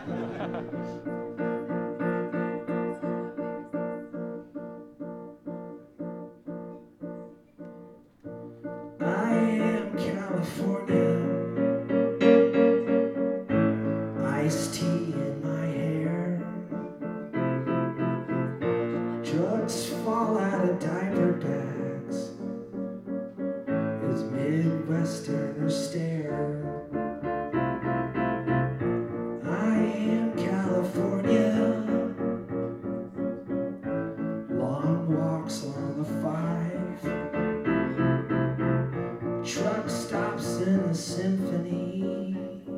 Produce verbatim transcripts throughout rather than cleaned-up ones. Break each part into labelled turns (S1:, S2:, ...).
S1: I am California, iced tea in my hair. Drugs fall out of diaper bags as Midwesterners stare. I am California, long walks on the five, truck stops in the symphony,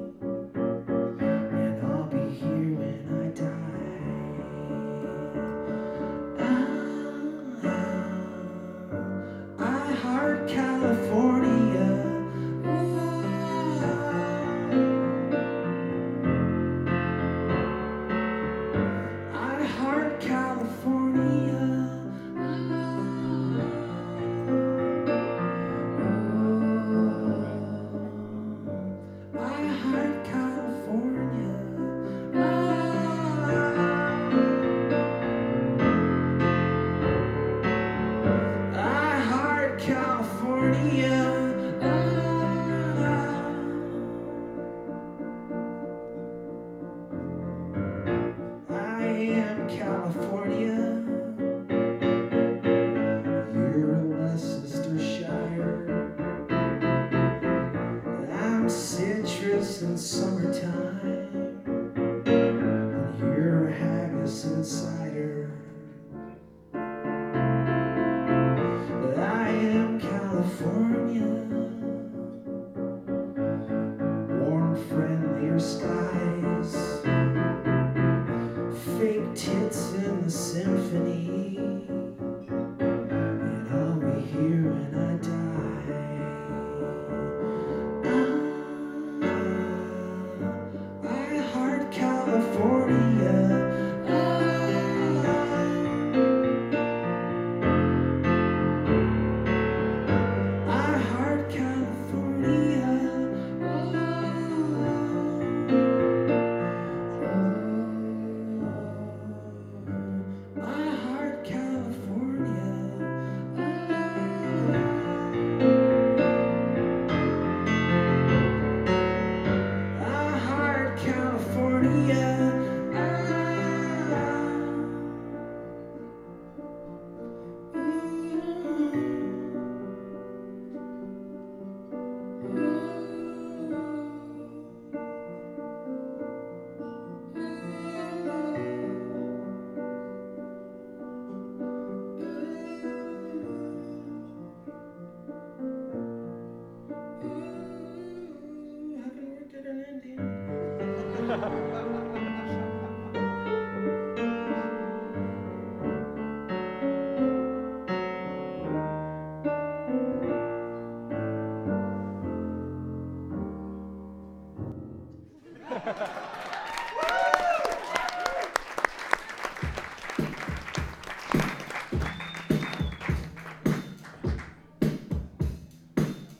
S1: and I'll be here when I die. Ah, I heart California. I heart California. I heart California. I heart California. I am California. You're Leicestershire. I'm citrus in summertime, and you're haggis and cider. But I am California. Warm, friendlier skies, fake tits in the symphony, and I'll be here when I die. I heart California. I heart California. I heart California. I heart California.